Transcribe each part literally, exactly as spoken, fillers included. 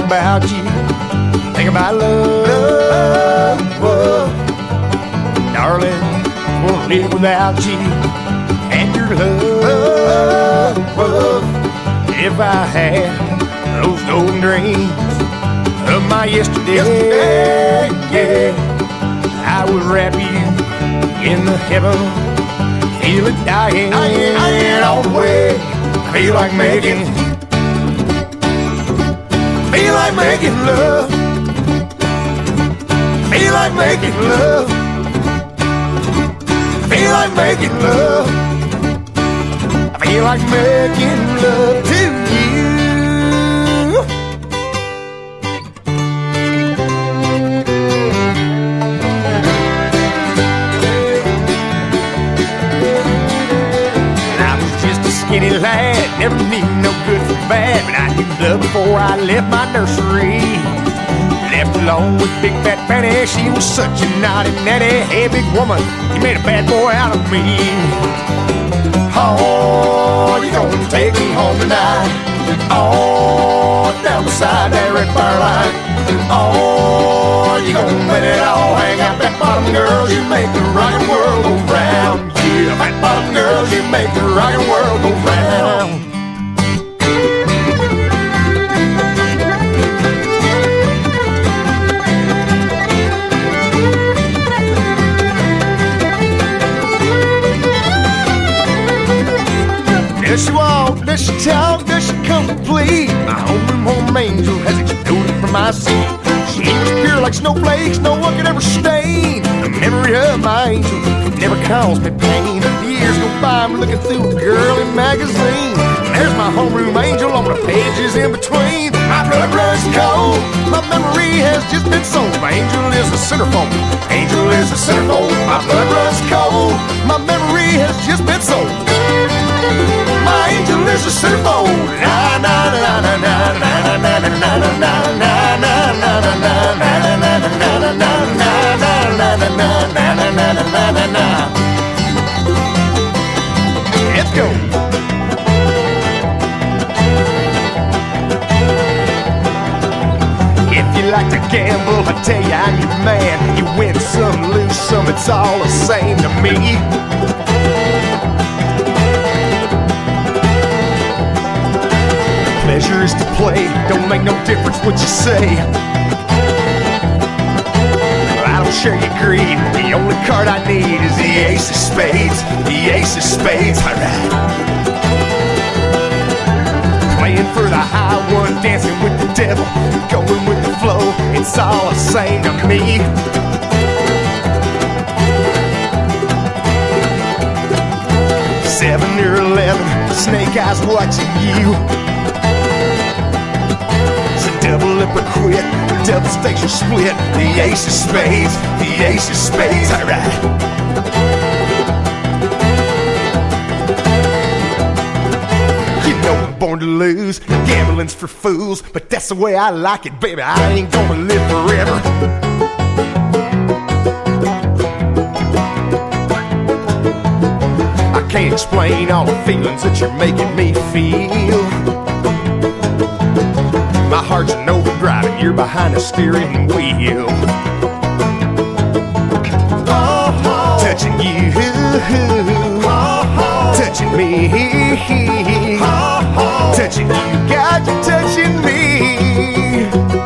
about you, think about love, love. Darling, won't live without you and your love, love. If I had those golden dreams of my yesterday, yeah, I would wrap you in the heaven, feel it dying, dying all the way. I feel like making, feel like making love, feel like making love, feel like making love, I feel like making love to you. Skinny lad, never need no good for bad, but I knew love before I left my nursery. Left alone with Big Fat Fanny, she was such a naughty natty. Hey, big woman, you made a bad boy out of me. Oh, you gonna take me home tonight? Oh, down beside that red fire line. Oh, you gonna let it all hang out? Fat bottom girls, you make the rockin' world go round. Yeah, fat bottom girls, you make the rockin' world go round. Does she walk, does she talk, does she complete? My homeroom home angel has exploded from my seat. She was pure like snowflakes, no one could ever stain. The memory of my angel never caused me pain. The years go by, I'm looking through a girly magazine. There's my homeroom angel on the pages in between. My blood runs cold, my memory has just been sold. My angel is a centerfold, angel is a centerfold. My blood runs cold, my memory has just been sold. My angel is a centerfold. Na na na na na na na na na na na na. Let's go. If you like to gamble, I tell you I'm your man. You win some, lose some, it's all the same to me. Pleasure is to play, don't make no difference what you say. I don't share your greed, the only card I need is the ace of spades, the ace of spades, alright. Playing for the high one, dancing with the devil, going with the flow, it's all the same to me. Seven or eleven, snake eyes watching you. Double up or quit, double stakes are split. The ace of spades, the ace of spades, alright. You know I'm born to lose, gambling's for fools, but that's the way I like it, baby. I ain't gonna live forever. I can't explain all the feelings that you're making me feel. My heart's an overdrive and you're behind the steering wheel. Oh, touching you, oh, touching me, oh, touching you, got you touching me.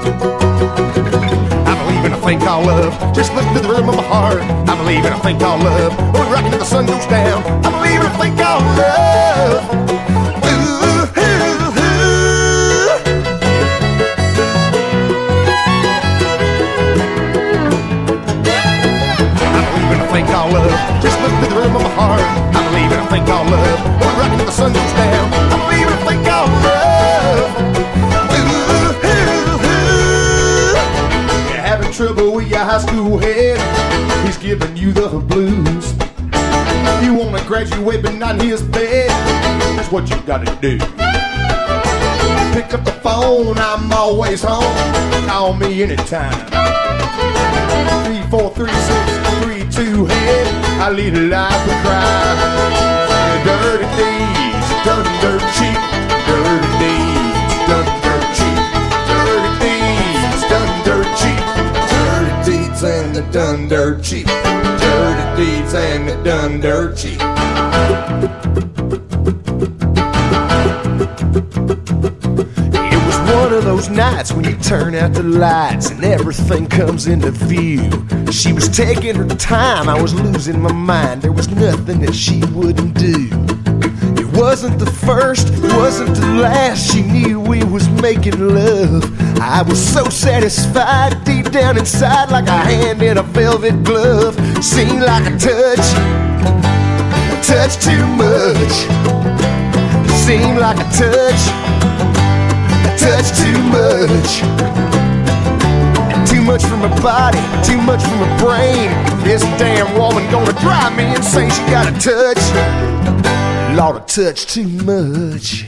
I believe in a thing called love, just listen to the rhythm of my heart. I believe in a thing called love, when we're rocking till the sun goes down. I believe in a thing called love. Love. Just listen to the rhythm of my heart. I believe in a thing called love. When we're rocking till the sun goes down. I believe in a thing called love. Ooh, ooh, ooh. You're having trouble with your high school head. He's giving you the blues. You wanna graduate but not in his bed. That's what you gotta do. Pick up the phone, I'm always home. Call me anytime. Three, four, three, six, three, two, head. I lead a life of crime. Dirty deeds, done dirt cheap. Dirty deeds, done dirt cheap. Dirty deeds. done dirt cheap. Dirty deeds and it done dirt cheap. It was one of those nights when you turn out the lights and everything comes into view. She was taking her time, I was losing my mind. There was nothing that she wouldn't do. It wasn't the first, it wasn't the last. She knew we was making love. I was so satisfied deep down inside, like a hand in a velvet glove. Seemed like a touch, a touch too much. Seemed like a touch, a touch too much. Too much from her body, too much from her brain. This damn woman gonna drive me insane. She got a touch, Lord, a touch too much.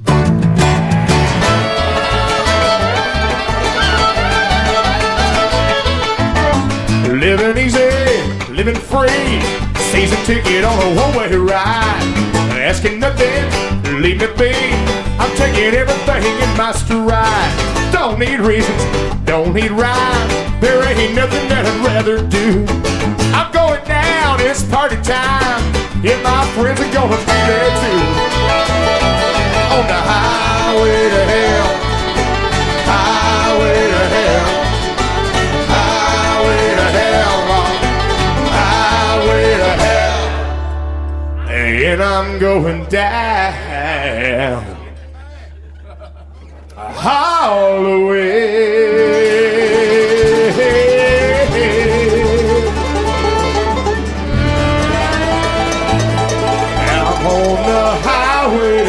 Living easy, living free. Season ticket on a one-way ride. Asking nothing, leave me be. I'm taking everything in my stride. Don't need reasons, don't need rhyme. There ain't nothing that I'd rather do. I'm going down, it's party time. Yeah, my friends are gonna be there too. On the highway to hell, highway to hell, highway to hell, highway to hell. And I'm going down all the way. I'm on the highway